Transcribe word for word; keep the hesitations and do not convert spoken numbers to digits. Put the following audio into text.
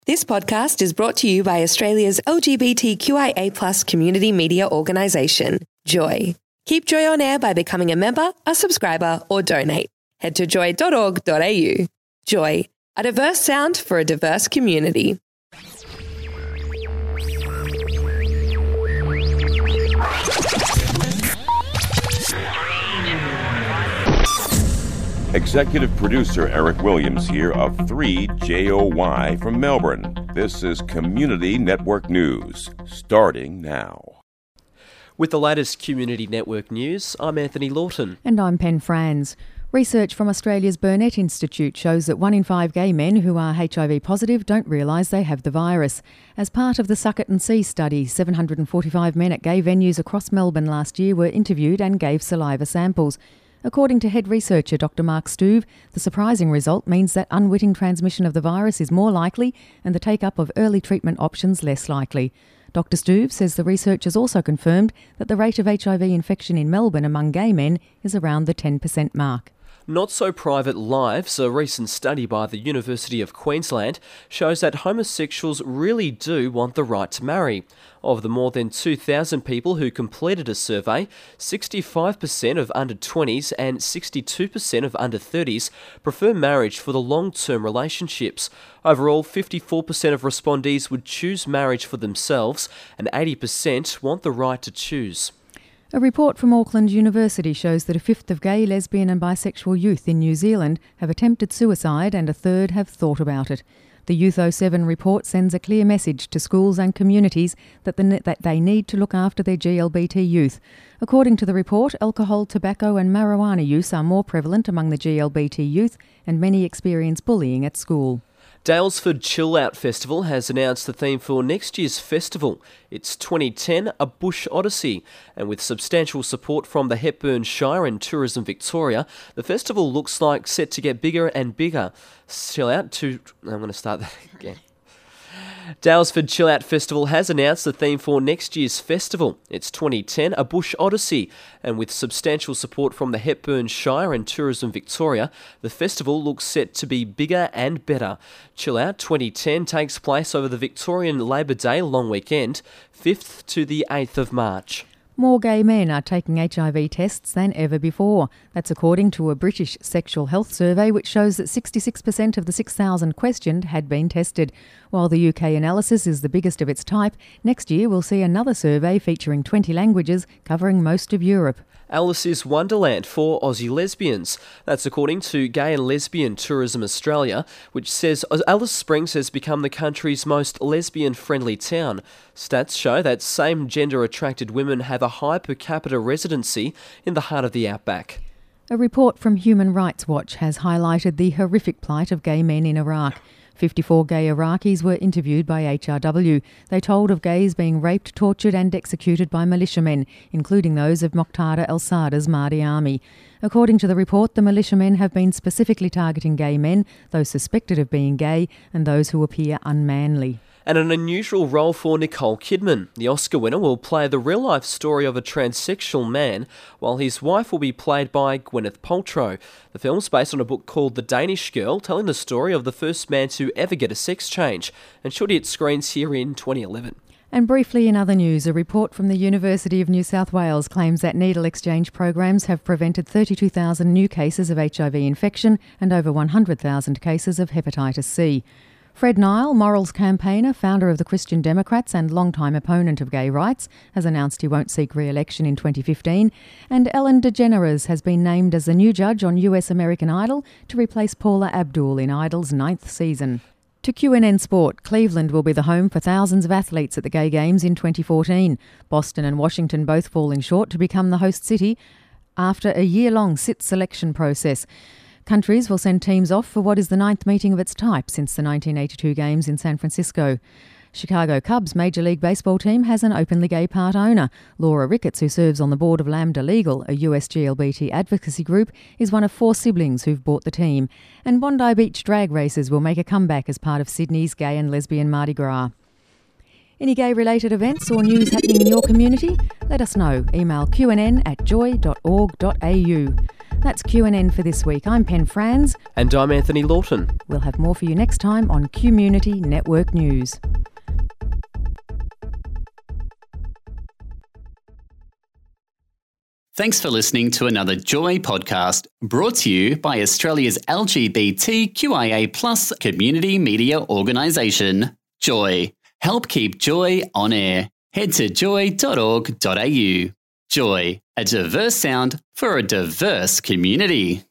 This podcast is brought to you by Australia's L G B T Q I A plus community media organisation, Joy. Keep Joy on air by becoming a member, a subscriber or donate. Head to joy dot org dot a u. Joy, a diverse sound for a diverse community. Executive producer Eric Williams here of three J O Y from Melbourne. This is Community Network News, starting now. With the latest Community Network news, I'm Anthony Lawton. And I'm Pen Franz. Research from Australia's Burnet Institute shows that one in five gay men who are H I V positive don't realise they have the virus. As part of the Suck It and See study, seven hundred forty-five men at gay venues across Melbourne last year were interviewed and gave saliva samples. According to head researcher Doctor Mark Stuve, the surprising result means that unwitting transmission of the virus is more likely and the take-up of early treatment options less likely. Doctor Stuve says the research has also confirmed that the rate of H I V infection in Melbourne among gay men is around the ten percent mark. Not So Private Lives, a recent study by the University of Queensland, shows that homosexuals really do want the right to marry. Of the more than two thousand people who completed a survey, sixty-five percent of under twenties and sixty-two percent of under thirties prefer marriage for the long-term relationships. Overall, fifty-four percent of respondees would choose marriage for themselves and eighty percent want the right to choose. A report from Auckland University shows that a fifth of gay, lesbian and bisexual youth in New Zealand have attempted suicide and a third have thought about it. The Youth oh seven report sends a clear message to schools and communities that, the, that they need to look after their G L B T youth. According to the report, alcohol, tobacco and marijuana use are more prevalent among the G L B T youth and many experience bullying at school. Daylesford Chill Out Festival has announced the theme for next year's festival. It's twenty ten, A Bush Odyssey, and with substantial support from the Hepburn Shire and Tourism Victoria, the festival looks like set to get bigger and bigger. Chill Out to... I'm going to start that again. Daylesford Chill Out Festival has announced the theme for next year's festival. It's twenty ten, A Bush Odyssey, and with substantial support from the Hepburn Shire and Tourism Victoria, the festival looks set to be bigger and better. Chill Out twenty ten takes place over the Victorian Labor Day long weekend, fifth to the eighth of March. More gay men are taking H I V tests than ever before. That's according to a British sexual health survey which shows that sixty-six percent of the six thousand questioned had been tested. While the U K analysis is the biggest of its type, next year we'll see another survey featuring twenty languages covering most of Europe. Alice is Wonderland for Aussie lesbians. That's according to Gay and Lesbian Tourism Australia, which says Alice Springs has become the country's most lesbian-friendly town. Stats show that same-gender attracted women have a high per capita residency in the heart of the outback. A report from Human Rights Watch has highlighted the horrific plight of gay men in Iraq. fifty-four gay Iraqis were interviewed by H R W. They told of gays being raped, tortured and executed by militiamen, including those of Muqtada al-Sadr's Mahdi army. According to the report, the militiamen have been specifically targeting gay men, those suspected of being gay and those who appear unmanly. And an unusual role for Nicole Kidman. The Oscar winner will play the real-life story of a transsexual man, while his wife will be played by Gwyneth Paltrow. The film's based on a book called The Danish Girl, telling the story of the first man to ever get a sex change, and should hit screens here in twenty eleven. And briefly in other news, a report from the University of New South Wales claims that needle exchange programs have prevented thirty-two thousand new cases of H I V infection and over one hundred thousand cases of hepatitis C. Fred Nile, morals campaigner, founder of the Christian Democrats and longtime opponent of gay rights, has announced he won't seek re-election in twenty fifteen, and Ellen DeGeneres has been named as the new judge on U S American Idol to replace Paula Abdul in Idol's ninth season. To Q N N Sport, Cleveland will be the home for thousands of athletes at the Gay Games in twenty fourteen. Boston and Washington both falling short to become the host city after a year-long S I T selection process. Countries will send teams off for what is the ninth meeting of its type since the nineteen eighty-two Games in San Francisco. Chicago Cubs Major League Baseball team has an openly gay part owner. Laura Ricketts, who serves on the board of Lambda Legal, a U S G L B T advocacy group, is one of four siblings who've bought the team. And Bondi Beach drag races will make a comeback as part of Sydney's Gay and Lesbian Mardi Gras. Any gay-related events or news happening in your community? Let us know. Email q n n at joy dot org dot a u. That's Q N N for this week. I'm Pen Franz. And I'm Anthony Lawton. We'll have more for you next time on Community Network News. Thanks for listening to another Joy podcast brought to you by Australia's L G B T Q I A plus community media organisation, Joy. Help keep Joy on air. Head to joy dot org dot a u. Joy, a diverse sound for a diverse community.